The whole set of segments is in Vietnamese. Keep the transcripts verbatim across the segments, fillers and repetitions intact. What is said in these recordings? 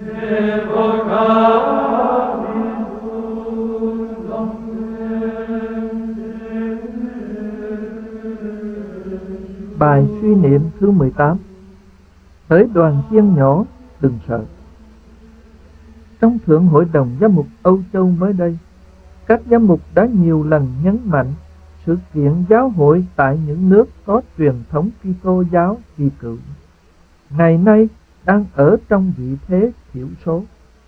Bài suy niệm thứ mười tám. Hỡi đoàn chiên nhỏ, đừng sợ. Trong Thượng Hội đồng Giám mục Âu Châu mới đây, các giám mục đã nhiều lần nhấn mạnh sự kiện giáo hội tại những nước có truyền thống Kitô giáo kỳ cựu ngày nay đang ở trong vị thế thiểu số.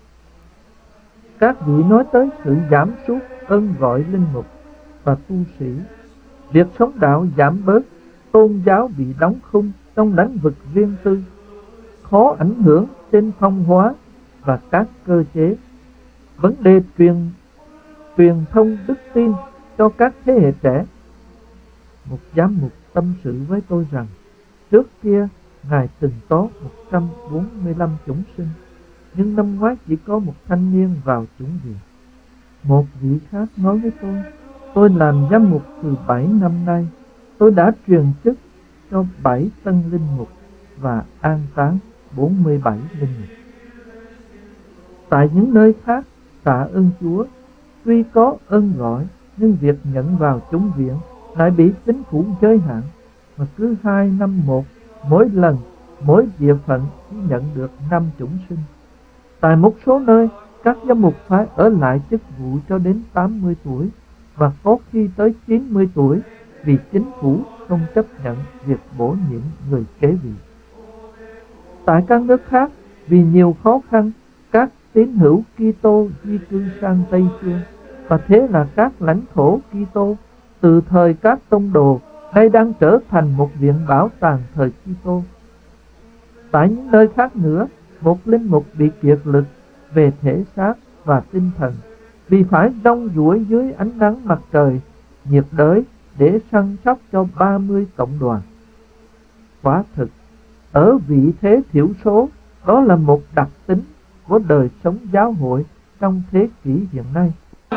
Các vị nói tới sự giảm sút ơn gọi linh mục và tu sĩ, việc sống đạo giảm bớt, tôn giáo bị đóng khung trong lĩnh vực riêng tư, khó ảnh hưởng trên phong hóa và các cơ chế, vấn đề truyền truyền thông đức tin cho các thế hệ trẻ. Một giám mục tâm sự với tôi rằng trước kia Ngài từng có một trăm bốn mươi lăm chủng sinh, nhưng năm ngoái chỉ có một thanh niên vào chủng viện. Một vị khác nói với tôi, tôi làm giám mục từ bảy năm nay, tôi đã truyền chức cho bảy tân linh mục và an táng bốn mươi bảy linh mục. Tại những nơi khác, tạ ơn Chúa, tuy có ơn gọi, nhưng việc nhận vào chủng viện lại bị chính phủ giới hạn, mà cứ hai năm một, mỗi lần, mỗi địa phận chỉ nhận được năm chủng sinh. Tại một số nơi, các giám mục phải ở lại chức vụ cho đến tám mươi tuổi, và có khi tới chín mươi tuổi, vì chính phủ không chấp nhận việc bổ nhiệm người kế vị. Tại các nước khác, vì nhiều khó khăn, các tín hữu Kitô di cư sang Tây Phương, và thế là các lãnh thổ Kitô từ thời các tông đồ nay đang trở thành một viện bảo tàng thời Kitô. Tại những nơi khác nữa, một linh mục bị kiệt lực về thể xác và tinh thần vì phải rong ruổi dưới ánh nắng mặt trời nhiệt đới để săn sóc cho ba mươi cộng đoàn. Quả thực, ở vị thế thiểu số, đó là một đặc tính của đời sống giáo hội trong thế kỷ hiện nay.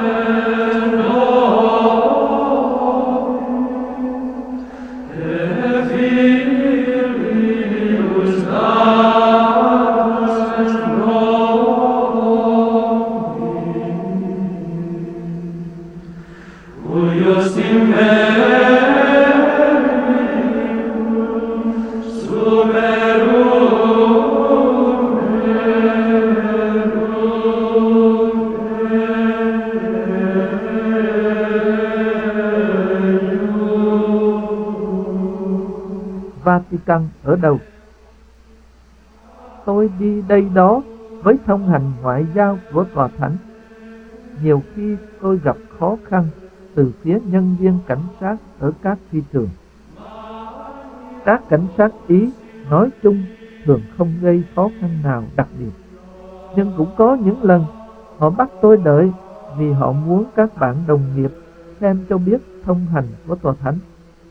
Vatican ở đâu? Tôi đi đây đó với thông hành ngoại giao của Tòa Thánh. Nhiều khi tôi gặp khó khăn từ phía nhân viên cảnh sát ở các phi trường. Các cảnh sát Ý nói chung thường không gây khó khăn nào đặc biệt, nhưng cũng có những lần họ bắt tôi đợi vì họ muốn các bạn đồng nghiệp xem cho biết thông hành của Tòa Thánh.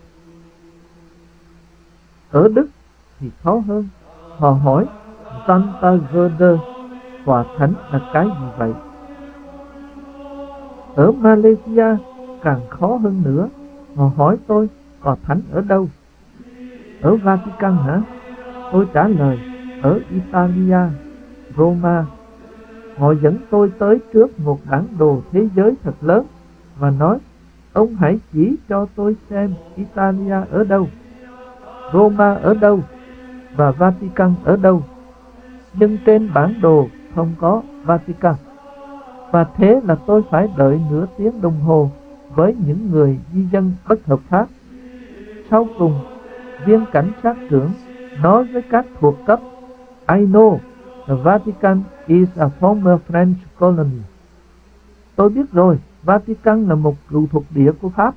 Ở Đức thì khó hơn. Họ hỏi Santa Gerda, Tòa Thánh là cái gì vậy? Ở Malaysia càng khó hơn nữa. Họ hỏi tôi Tòa Thánh ở đâu? Ở Vatican hả? Tôi trả lời ở Italia, Roma. Họ dẫn tôi tới trước một bản đồ thế giới thật lớn và nói, ông hãy chỉ cho tôi xem Italia ở đâu, Roma ở đâu và Vatican ở đâu. Nhưng trên bản đồ không có Vatican. Và thế là tôi phải đợi nửa tiếng đồng hồ với những người di dân bất hợp pháp. Sau cùng, viên cảnh sát trưởng nói với các thuộc cấp, I know the Vatican is a former French colony. Tôi biết rồi, Vatican là một cựu thuộc địa của Pháp.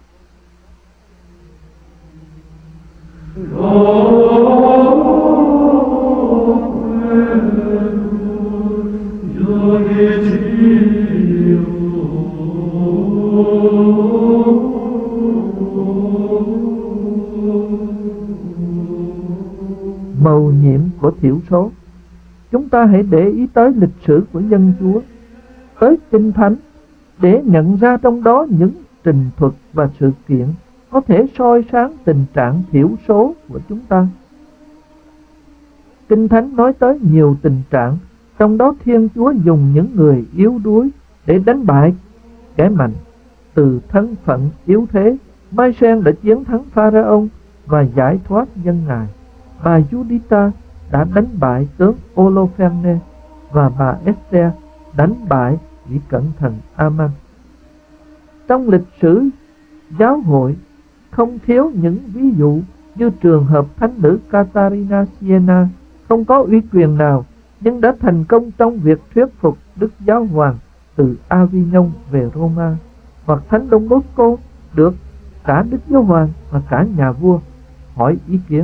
Mầu nhiệm của thiểu số. Chúng ta hãy để ý tới lịch sử của dân Chúa, tới Kinh Thánh, để nhận ra trong đó những trình thuật và sự kiện có thể soi sáng tình trạng thiểu số của chúng ta. Kinh Thánh nói tới nhiều tình trạng Trong đó Thiên Chúa dùng những người yếu đuối để đánh bại kẻ mạnh. Từ thân phận yếu thế, Mai-sen đã chiến thắng Pharaoh và giải thoát dân Ngài. Bà Juditha đã đánh bại tướng Holofernes, và bà Esther đánh bại vị cẩn thần Aman. Trong lịch sử giáo hội không thiếu những ví dụ như trường hợp thánh nữ Catarina Siena, không có uy quyền nào nhưng đã thành công trong việc thuyết phục Đức Giáo Hoàng từ Avignon về Roma, hoặc thánh Don Bosco được cả Đức Giáo Hoàng và cả nhà vua hỏi ý kiến.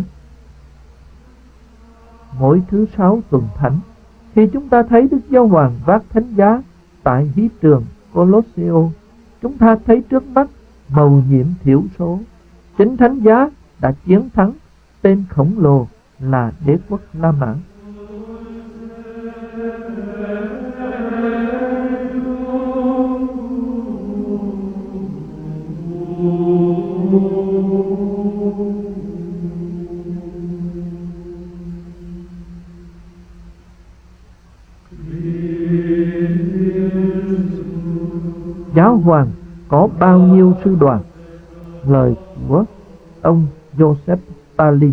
Mỗi thứ sáu tuần thánh, khi chúng ta thấy Đức Giáo Hoàng vác thánh giá tại hí trường Colosseo, chúng ta thấy trước mắt mầu nhiệm thiểu số. Chính thánh giá đã chiến thắng tên khổng lồ là đế quốc La Mã. Giáo hoàng có bao nhiêu sư đoàn? Lời của ông Joseph Paley.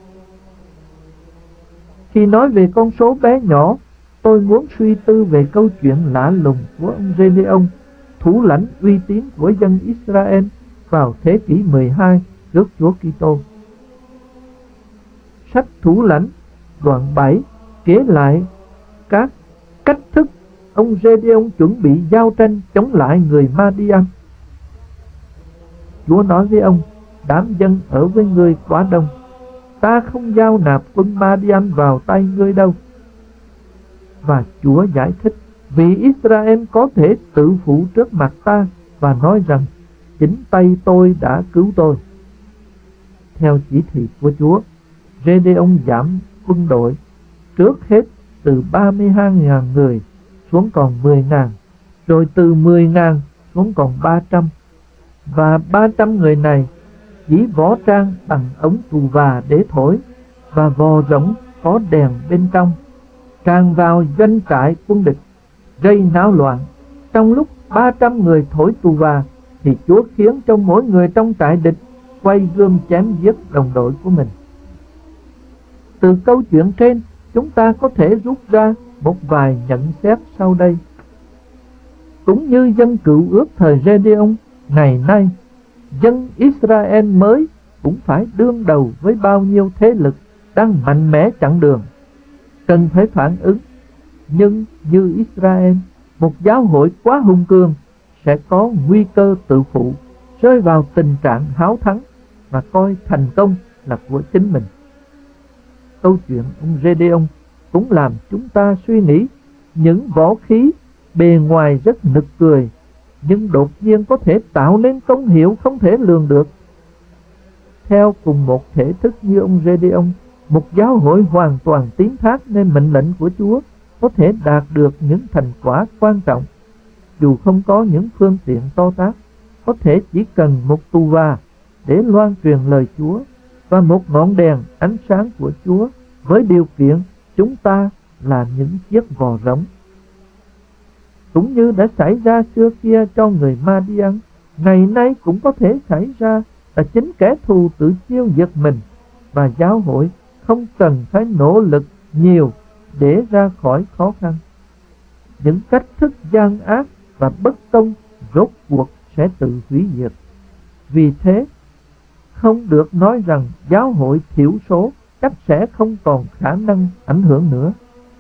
Khi nói về con số bé nhỏ, tôi muốn suy tư về câu chuyện lạ lùng của ông Gedeon, thủ lãnh uy tín của dân Israel vào thế kỷ mười hai trước Chúa Kitô. Sách Thủ lãnh đoạn bảy kể lại các cách thức ông Gedeon chuẩn bị giao tranh chống lại người Madian. Chúa nói với ông: đám dân ở với ngươi quá đông, ta không giao nạp quân Madian vào tay ngươi đâu. Và Chúa giải thích: vì Israel có thể tự phụ trước mặt ta và nói rằng chính tay tôi đã cứu tôi. Theo chỉ thị của Chúa, Gedeon giảm quân đội trước hết từ ba mươi hai nghìn người xuống còn mười nghìn, rồi từ mười nghìn xuống còn ba trăm, và ba trăm người này chỉ võ trang bằng ống tù và để thổi, và vò rỗng có đèn bên trong, tràn vào doanh trại quân địch, gây náo loạn. Trong lúc ba trăm người thổi tù và, thì Chúa khiến cho mỗi người trong trại địch quay gươm chém giết đồng đội của mình. Từ câu chuyện trên, chúng ta có thể rút ra một vài nhận xét sau đây. Cũng như dân cựu ước thời Gedeon, ngày nay, dân Israel mới cũng phải đương đầu với bao nhiêu thế lực đang mạnh mẽ chặn đường, cần phải phản ứng. Nhưng như Israel, một giáo hội quá hung cương sẽ có nguy cơ tự phụ, rơi vào tình trạng háo thắng và coi thành công là của chính mình. Câu chuyện ông Gedeon cũng làm chúng ta suy nghĩ những võ khí bề ngoài rất nực cười, nhưng đột nhiên có thể tạo nên công hiệu không thể lường được. Theo cùng một thể thức như ông Gedeon, một giáo hội hoàn toàn tín thác nên mệnh lệnh của Chúa có thể đạt được những thành quả quan trọng, dù không có những phương tiện to tát, có thể chỉ cần một tù và để loan truyền lời Chúa và một ngọn đèn ánh sáng của Chúa, với điều kiện chúng ta là những chiếc vò rỗng. Cũng như đã xảy ra xưa kia cho người Madian, ngày nay cũng có thể xảy ra là chính kẻ thù tự chiêu diệt mình, và giáo hội không cần phải nỗ lực nhiều để ra khỏi khó khăn. Những cách thức gian ác và bất công rốt cuộc sẽ tự hủy diệt. Vì thế, không được nói rằng giáo hội thiểu số chắc sẽ không còn khả năng ảnh hưởng nữa.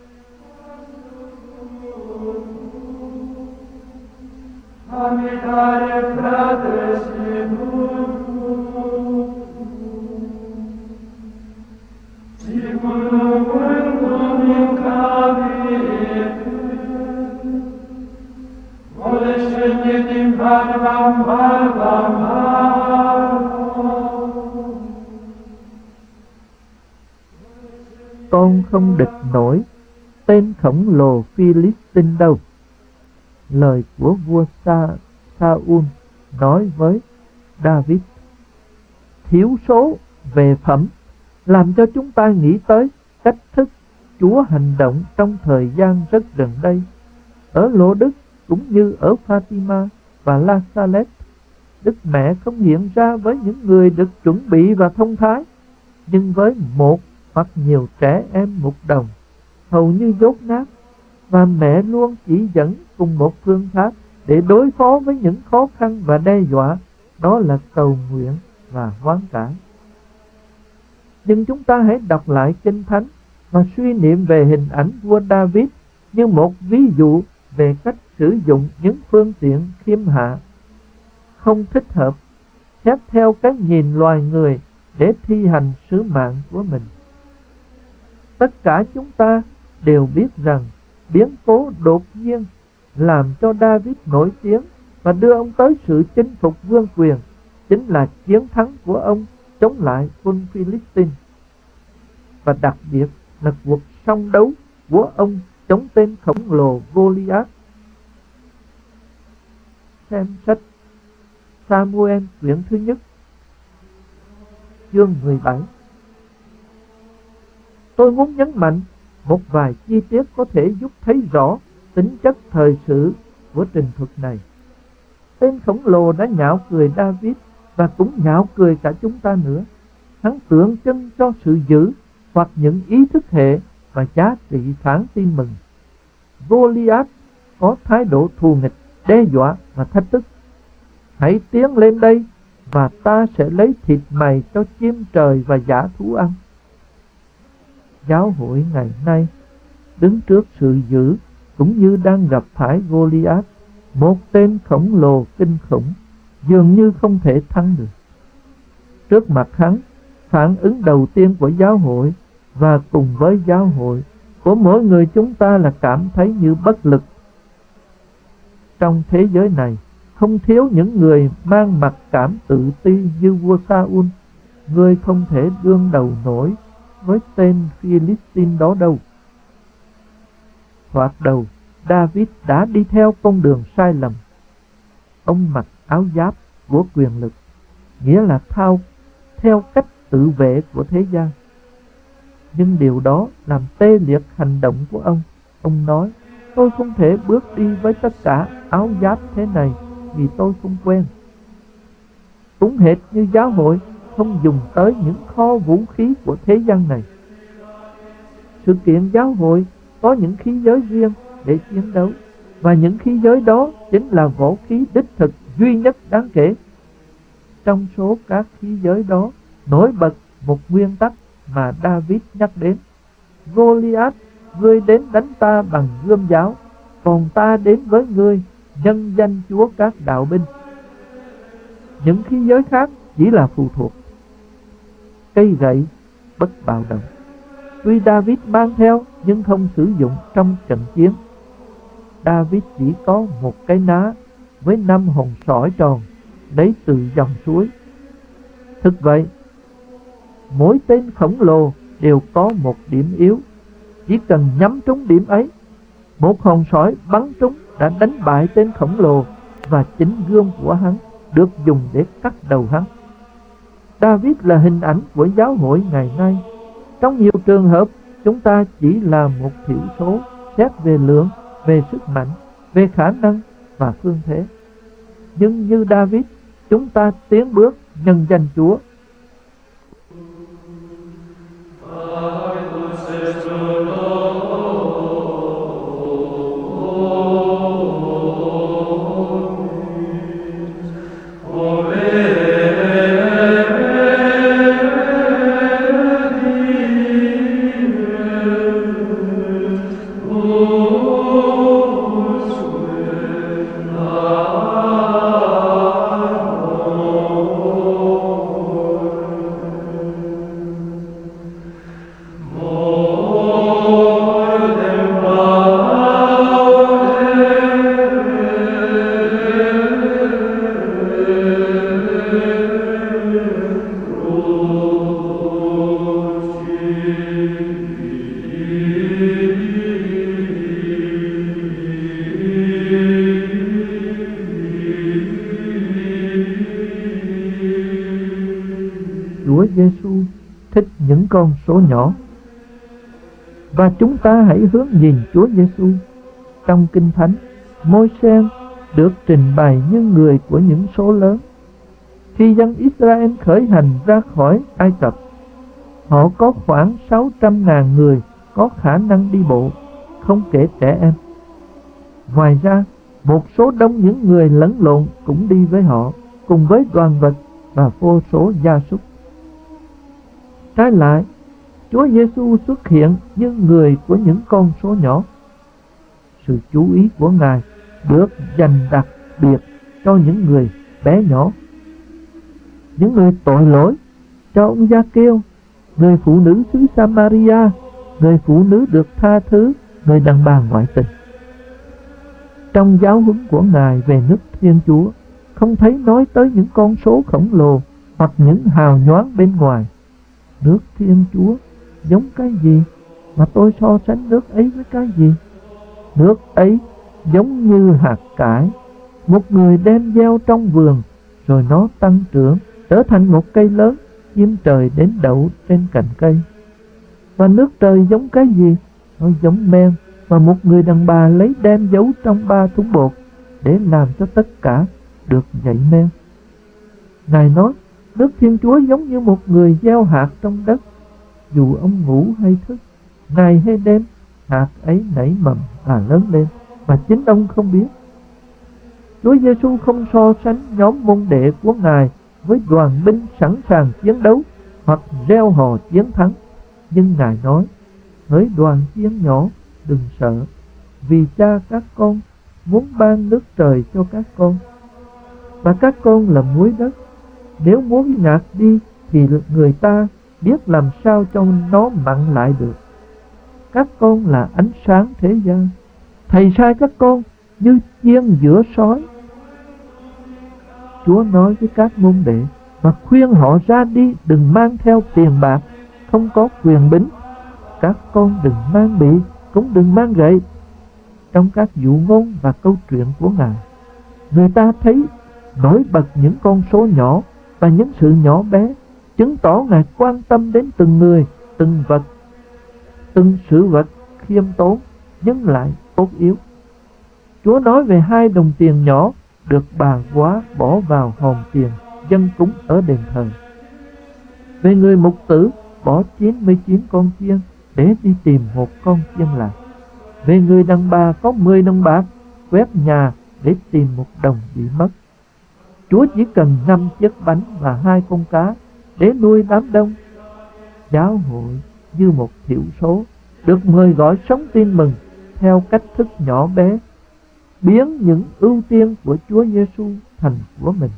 Con không địch nổi tên khổng lồ Philistine đâu. Lời của vua Sa Saul nói với David. Thiểu số về phẩm làm cho chúng ta nghĩ tới cách thức Chúa hành động trong thời gian rất gần đây. Ở Lô Đức cũng như ở Fatima và La Salette, Đức Mẹ không hiện ra với những người được chuẩn bị và thông thái, nhưng với một hoặc nhiều trẻ em mục đồng, hầu như dốt nát, và mẹ luôn chỉ dẫn cùng một phương pháp để đối phó với những khó khăn và đe dọa, đó là cầu nguyện và hoán cải. Nhưng chúng ta hãy đọc lại Kinh Thánh và suy niệm về hình ảnh vua David như một ví dụ về cách sử dụng những phương tiện khiêm hạ, không thích hợp, xét theo cái nhìn loài người để thi hành sứ mạng của mình. Tất cả chúng ta đều biết rằng biến cố đột nhiên làm cho David nổi tiếng và đưa ông tới sự chinh phục vương quyền chính là chiến thắng của ông chống lại quân Philistine, và đặc biệt là cuộc song đấu của ông chống tên khổng lồ Goliath. Xem sách Samuel quyển thứ nhất, chương mười bảy. Tôi muốn nhấn mạnh một vài chi tiết có thể giúp thấy rõ tính chất thời sự của trình thuật này. Tên khổng lồ đã nhạo cười David và cũng nhạo cười cả chúng ta nữa. Hắn tượng trưng cho sự dữ hoặc những ý thức hệ và giá trị phản tin mừng. Goliath có thái độ thù nghịch, đe dọa và thách thức. Hãy tiến lên đây và ta sẽ lấy thịt mày cho chim trời và dã thú ăn. Giáo hội ngày nay đứng trước sự dữ cũng như đang gặp phải Goliath, một tên khổng lồ kinh khủng, dường như không thể thắng được. Trước mặt hắn, phản ứng đầu tiên của giáo hội và cùng với giáo hội của mỗi người chúng ta là cảm thấy như bất lực. Trong thế giới này không thiếu những người mang mặc cảm tự ti như vua Saul. Người không thể đương đầu nổi với tên Philistine đó đâu. Thoạt đầu, David đã đi theo con đường sai lầm. Ông mặc áo giáp của quyền lực, nghĩa là thao theo cách tự vệ của thế gian. Nhưng điều đó làm tê liệt hành động của ông. Ông nói, tôi không thể bước đi với tất cả áo giáp thế này vì tôi không quen. Cũng hệt như giáo hội không dùng tới những kho vũ khí của thế gian này. Sự kiện giáo hội có những khí giới riêng để chiến đấu, và những khí giới đó chính là vũ khí đích thực duy nhất đáng kể. Trong số các khí giới đó nổi bật một nguyên tắc mà David nhắc đến: Goliath, ngươi đến đánh ta bằng gươm giáo, còn ta đến với ngươi nhân danh Chúa các đạo binh. Những khí giới khác chỉ là phụ thuộc. Cây gậy bất bạo động, tuy David mang theo nhưng không sử dụng trong trận chiến. David chỉ có một cái ná với năm hòn sỏi tròn lấy từ dòng suối. Thực vậy, mỗi tên khổng lồ đều có một điểm yếu. Chỉ cần nhắm trúng điểm ấy, một hòn sỏi bắn trúng đã đánh bại tên khổng lồ, và chính gươm của hắn được dùng để cắt đầu hắn. David là hình ảnh của giáo hội ngày nay. Trong nhiều trường hợp, chúng ta chỉ là một thiểu số xét về lượng, về sức mạnh, về khả năng và phương thế. Nhưng như David, chúng ta tiến bước nhân danh Chúa. Chúa Giêsu thích những con số nhỏ. Và chúng ta hãy hướng nhìn Chúa Giêsu. Trong Kinh Thánh, Môi-se được trình bày như người của những số lớn. Khi dân Israel khởi hành ra khỏi Ai Cập, họ có khoảng sáu trăm ngàn người có khả năng đi bộ, không kể trẻ em. Ngoài ra, một số đông những người lẫn lộn cũng đi với họ, cùng với đoàn vật và vô số gia súc. Trái lại, Chúa Giêsu xuất hiện như người của những con số nhỏ. Sự chú ý của Ngài được dành đặc biệt cho những người bé nhỏ, những người tội lỗi, cho ông Gia-kêu, người phụ nữ xứ Samaria, người phụ nữ được tha thứ, người đàn bà ngoại tình. Trong giáo huấn của Ngài về nước Thiên Chúa, không thấy nói tới những con số khổng lồ hoặc những hào nhoáng bên ngoài. Nước Thiên Chúa giống cái gì mà tôi so sánh nước ấy với cái gì? Nước ấy giống như hạt cải, một người đem gieo trong vườn, rồi nó tăng trưởng, trở thành một cây lớn, chim trời đến đậu trên cành cây. Và nước trời giống cái gì? Nó giống men mà một người đàn bà lấy đem giấu trong ba thúng bột để làm cho tất cả được nhảy men. Ngài nói, nước Thiên Chúa giống như một người gieo hạt trong đất. Dù ông ngủ hay thức, ngày hay đêm, hạt ấy nảy mầm và lớn lên, mà chính ông không biết. Chúa Giêsu không so sánh nhóm môn đệ của Ngài với đoàn binh sẵn sàng chiến đấu hoặc reo hò chiến thắng. Nhưng Ngài nói, hỡi đoàn chiên nhỏ, đừng sợ, vì cha các con muốn ban nước trời cho các con. Và các con là muối đất. Nếu muối nhạt đi thì người ta biết làm sao cho nó mặn lại được. Các con là ánh sáng thế gian. Thầy sai các con như chiên giữa sói. Chúa nói với các môn đệ và khuyên họ ra đi, đừng mang theo tiền bạc, không có quyền bính. Các con đừng mang bị, cũng đừng mang gậy. Trong các dụ ngôn và câu chuyện của Ngài, người ta thấy nổi bật những con số nhỏ và những sự nhỏ bé, chứng tỏ Ngài quan tâm đến từng người, từng vật, từng sự vật khiêm tốn nhưng lại tốt yếu. Chúa nói về hai đồng tiền nhỏ được bà quá bỏ vào hòm tiền dâng cúng ở đền thờ, về người mục tử bỏ chín mươi chín con chiên để đi tìm một con chiên lạc, về người đàn bà có mười đồng bạc quét nhà để tìm một đồng bị mất. Chúa chỉ cần năm chiếc bánh và hai con cá để nuôi đám đông. Giáo hội như một thiểu số được mời gọi sống tin mừng theo cách thức nhỏ bé, biến những ưu tiên của Chúa Giêsu thành của mình.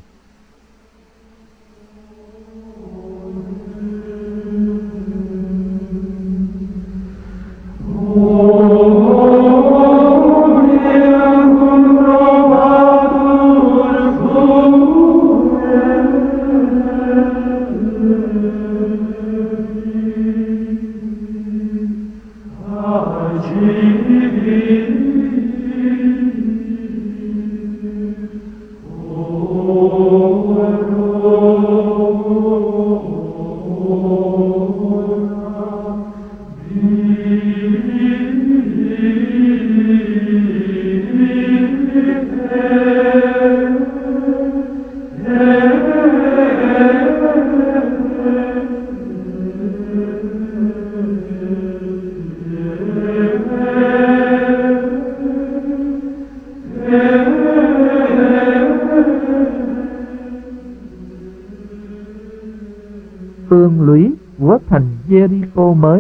Tường lũy của thành Jericho mới.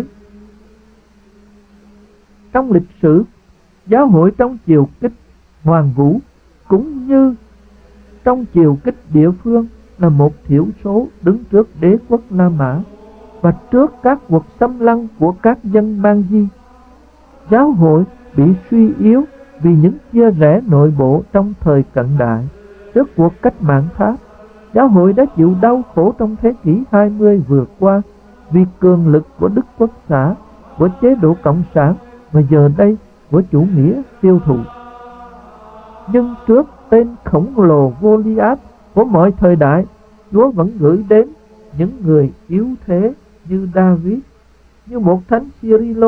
Trong lịch sử, giáo hội trong chiều kích Hoàng Vũ cũng như trong chiều kích địa phương là một thiểu số đứng trước đế quốc La Mã và trước các cuộc xâm lăng của các dân Mang Di. Giáo hội bị suy yếu vì những chia rẽ nội bộ trong thời cận đại. Trước cuộc cách mạng Pháp, giáo hội đã chịu đau khổ trong thế kỷ hai mươi vừa qua vì cường lực của Đức Quốc xã, của chế độ Cộng sản và giờ đây của chủ nghĩa tiêu thụ. Nhưng trước tên khổng lồ Goliath của mọi thời đại, Chúa vẫn gửi đến những người yếu thế như David, như một thánh Cyrilo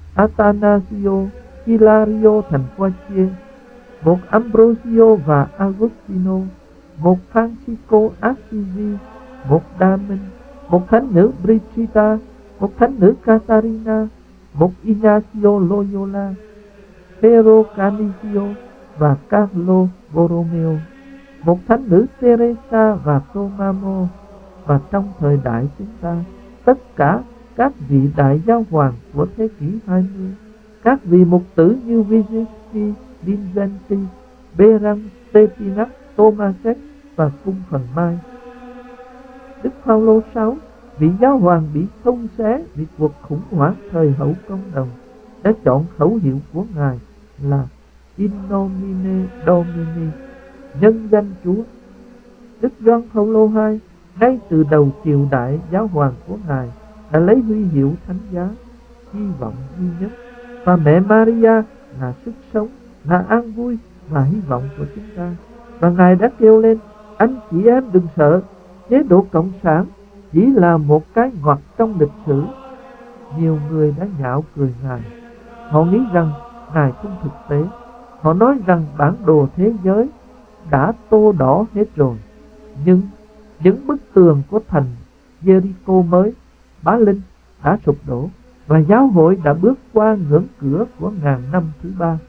Atanasio, Hilario thành Poitiers, một Ambrosio và Agostino, một Francisco Assisi, một Đa Minh, một thánh nữ Brigitta, một thánh nữ Catarina, một Ignacio Loyola, Pero Canizio và Carlo Borromeo, một thánh nữ Teresa và Tomamo. Và trong thời đại chúng ta, tất cả các vị đại giáo hoàng của thế kỷ hai mươi, các vị mục tử như Vizinski, Vincenti, Beran, Stepinac, Tomasek và Cung Phần Mai. Đức Phaolô sáu, vị giáo hoàng bị xông xé vì cuộc khủng hoảng thời hậu công đồng, đã chọn khẩu hiệu của Ngài là In nomine Domini, nhân danh Chúa. Đức Gioan Phaolô hai, ngay từ đầu triều đại giáo hoàng của Ngài, đã lấy huy hiệu thánh giá, hy vọng duy nhất. Và mẹ Maria là sức sống, là an vui và hy vọng của chúng ta. Và Ngài đã kêu lên: anh chị em đừng sợ, chế độ cộng sản chỉ là một cái ngoặt trong lịch sử. Nhiều người đã nhạo cười Ngài. Họ nghĩ rằng Ngài không thực tế. Họ nói rằng bản đồ thế giới đã tô đỏ hết rồi. Nhưng những bức tường của thành Jericho mới, Bá Linh, đã sụp đổ, và giáo hội đã bước qua ngưỡng cửa của ngàn năm thứ ba.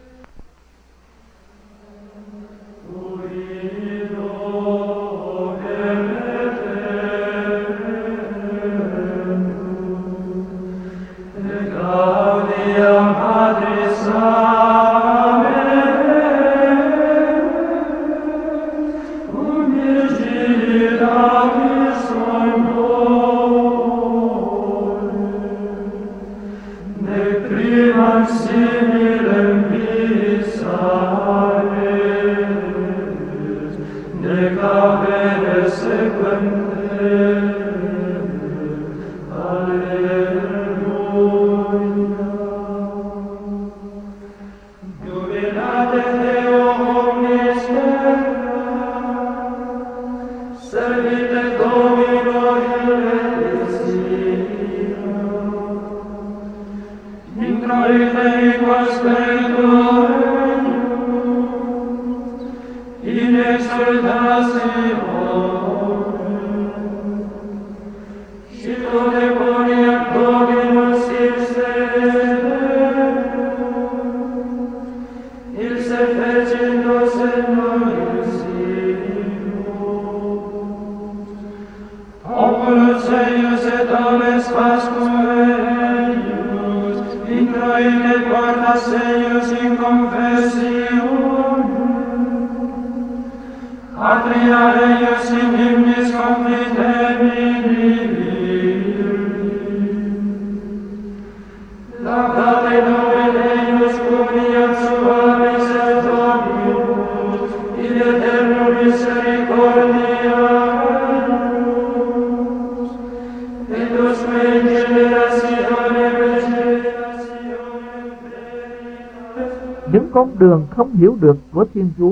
Những con đường không hiểu được của Thiên Chúa.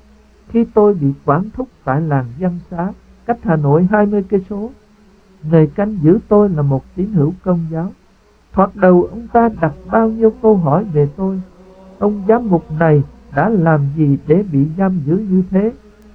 Khi tôi bị quản thúc tại làng Văn Xá, cách Hà Nội hai mươi cây số, người canh giữ tôi là một tín hữu Công giáo. Thoạt đầu ông ta đặt bao nhiêu câu hỏi về tôi. Ông giám mục này đã làm gì để bị giam giữ như thế?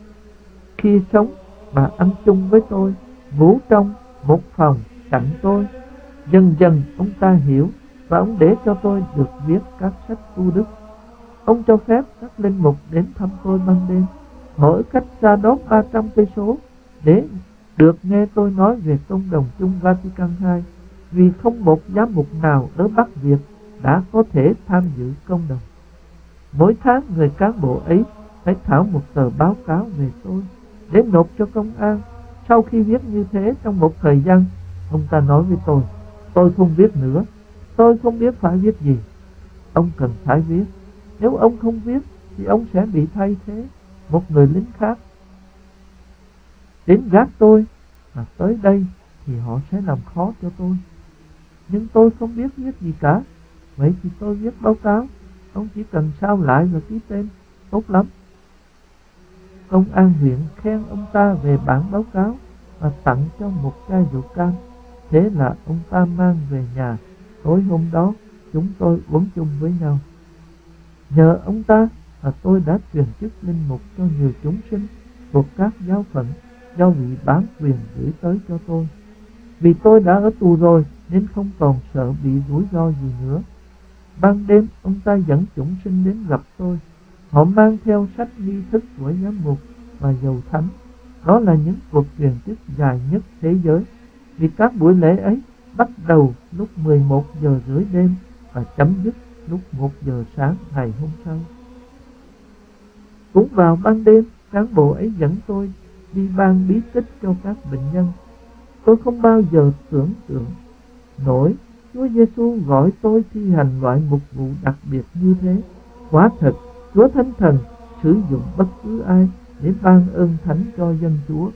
Khi sống và ăn chung với tôi, ngủ trong một phòng cạnh tôi, dần dần ông ta hiểu và ông để cho tôi được viết các sách tu đức. Ông cho phép các linh mục đến thăm tôi ban đêm, họ ở cách xa đó ba trăm cây số để được nghe tôi nói về công đồng chung Vatican hai, vì không một giám mục nào ở Bắc Việt đã có thể tham dự công đồng. Mỗi tháng người cán bộ ấy phải thảo một tờ báo cáo về tôi để nộp cho công an. Sau khi viết như thế trong một thời gian, ông ta nói với tôi: tôi không viết nữa, tôi không biết phải viết gì. Ông cần phải viết. Nếu ông không viết thì ông sẽ bị thay thế một người lính khác đến gác tôi, và tới đây thì họ sẽ làm khó cho tôi. Nhưng tôi không biết viết gì cả. Vậy thì tôi viết báo cáo. Ông chỉ cần sao lại và ký tên. Tốt lắm. Công an huyện khen ông ta về bản báo cáo và tặng cho một chai rượu cam. Thế là ông ta mang về nhà. Tối hôm đó chúng tôi uống chung với nhau. Nhờ ông ta mà tôi đã truyền chức linh mục cho nhiều chúng sinh thuộc các giáo phận do vị bán quyền gửi tới cho tôi. Vì tôi đã ở tù rồi nên không còn sợ bị rủi ro gì nữa. Ban đêm ông ta dẫn chúng sinh đến gặp tôi. Họ mang theo sách nghi thức của giám mục và dầu thánh. Đó là những cuộc truyền chức dài nhất thế giới, vì các buổi lễ ấy bắt đầu lúc mười một giờ rưỡi đêm và chấm dứt lúc một giờ sáng ngày hôm sau. Cũng vào ban đêm, cán bộ ấy dẫn tôi đi ban bí tích cho các bệnh nhân. Tôi không bao giờ tưởng tượng nổi Chúa Giêsu gọi tôi thi hành loại mục vụ đặc biệt như thế. Quả thật, Chúa Thánh Thần sử dụng bất cứ ai để ban ơn thánh cho dân Chúa.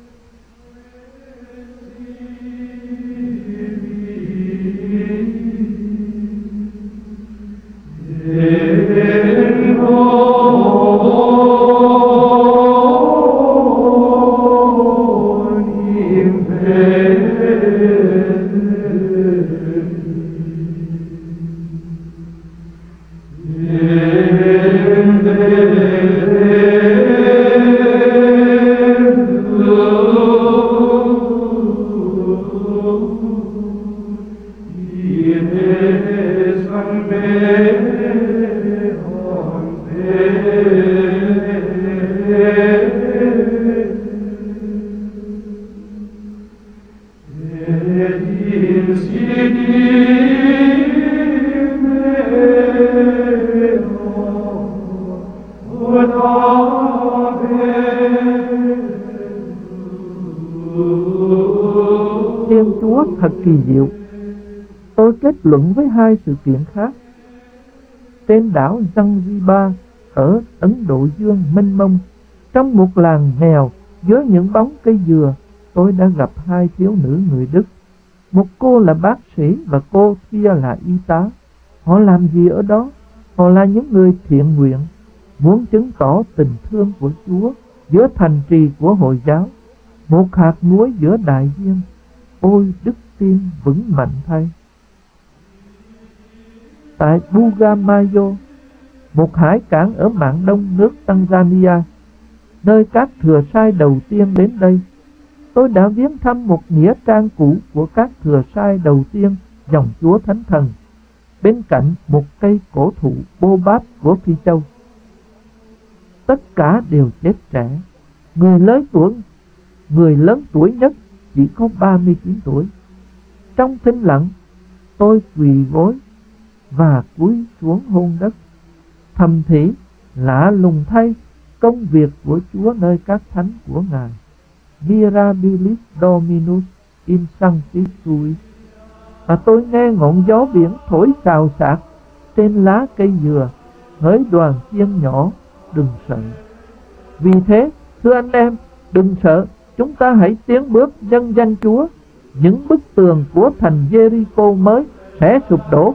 Thiên Chúa thật kỳ diệu. Tôi kết luận với hai sự kiện khác. Trên đảo Zanzibar ở Ấn Độ Dương mênh mông, trong một làng nghèo dưới những bóng cây dừa, tôi đã gặp hai thiếu nữ người Đức. Một cô là bác sĩ và cô kia là y tá. Họ làm gì ở đó? Họ là những người thiện nguyện, muốn chứng tỏ tình thương của Chúa giữa thành trì của Hồi giáo, một hạt muối giữa đại dương. Ôi đức tin vững mạnh thay! Tại Bugamayo, một hải cảng ở mạn đông nước Tanzania, nơi các thừa sai đầu tiên đến đây, tôi đã viếng thăm một nghĩa trang cũ của các thừa sai đầu tiên dòng Chúa Thánh Thần, bên cạnh một cây cổ thụ bô báp của Phi Châu. Tất cả đều chết trẻ. Người lớn tuổi, người lớn tuổi nhất chỉ có ba mươi chín tuổi. Trong thinh lặng, tôi quỳ gối và cúi xuống hôn đất, thầm thì lạ lùng thay công việc của Chúa nơi các thánh của Ngài. Mirabilis Dominus in sanctis suis. Và tôi nghe ngọn gió biển thổi xào xạc trên lá cây dừa, hỡi đoàn chiên nhỏ, đừng sợ. Vì thế, thưa anh em, đừng sợ, chúng ta hãy tiến bước nhân danh Chúa. Những bức tường của thành Jericho mới sẽ sụp đổ.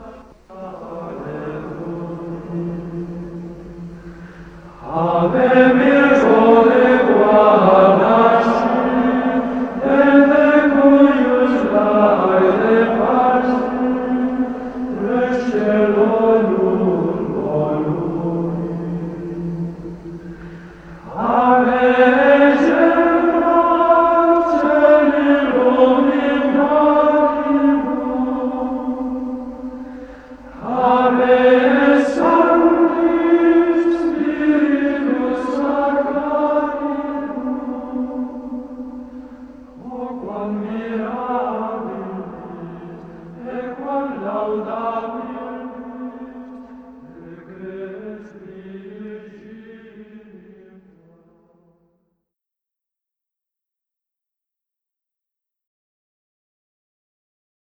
Laudabili